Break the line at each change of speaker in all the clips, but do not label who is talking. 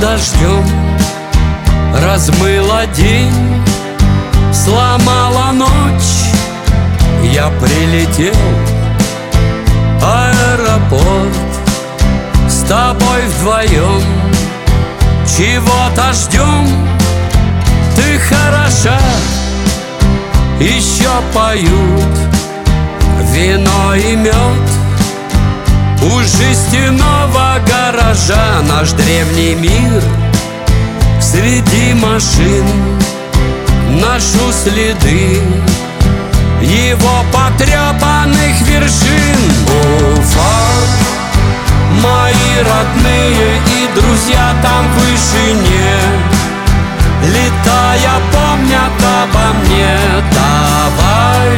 дождем размыла день, сломала ночь. Я прилетел, аэропорт, с тобой вдвоем чего-то ждем. Ты хороша, еще поют вино и мед. У жестяного гаража наш древний мир. Среди машин ношу следы его потрепанных вершин. Уфа, мои родные и друзья там в вышине, летая, помнят обо мне. Давай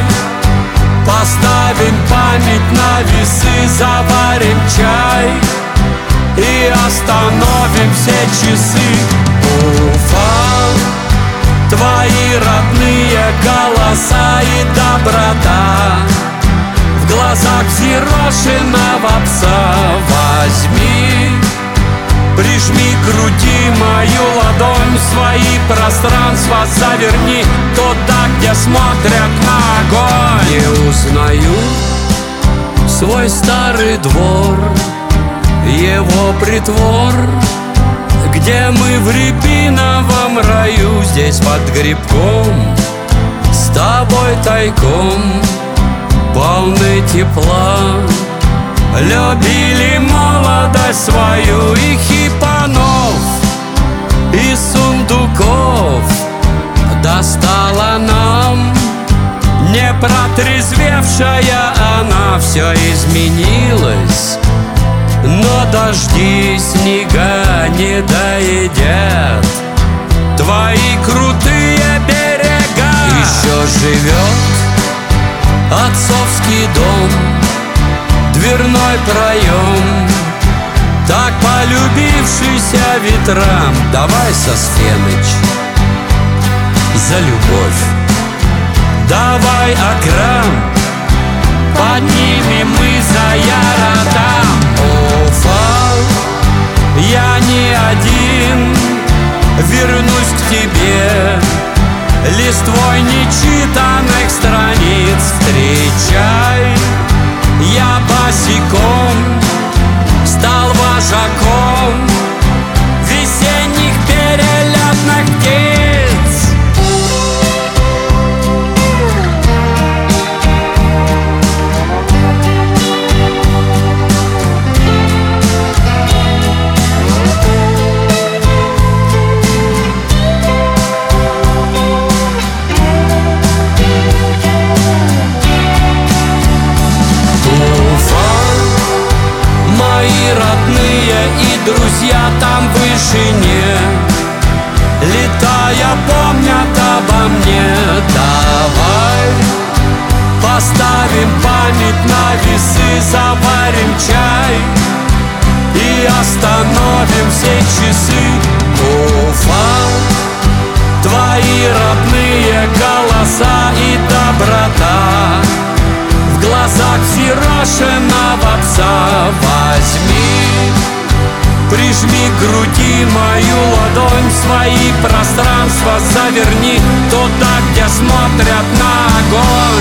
поставим память на весы, заварим чай и остановим все часы. Уфа, твои родные голоса и доброта в глазах взъерошенного пса. Возьми, прижми к груди мою ладонь, в свои пространства заверни, туда, где смотрят на огонь. Не узнаю свой старый двор, его притвор, где мы в рябиновом раю, здесь под грибком, с тобой тайком, полны тепла. Любили молодость свою и хипанов, и сундуков достала нам. Не протрезвевшая она, все изменилось, но дожди снега не доедят твои крутые берега. Еще живет отцовский дом, дверной проем, так полюбившийся ветрам. Давай, Сосфеныч, за любовь, давай, Акрам, поднимем мы за Яратам. Уфа, я не один, вернусь к тебе, листвой нечитанных страниц. Встречай, я босиком стал вожаком весенних перелетных птиц. Родные и друзья там в вышине, летая, помнят обо мне. Давай поставим память на весы, заварим чай и остановим все часы. Уфа, твои родные голоса и доброта в глазах взъерошенного пса. Возьми, прижми к груди мою ладонь, в свои пространства заверни, туда, где смотрят на огонь.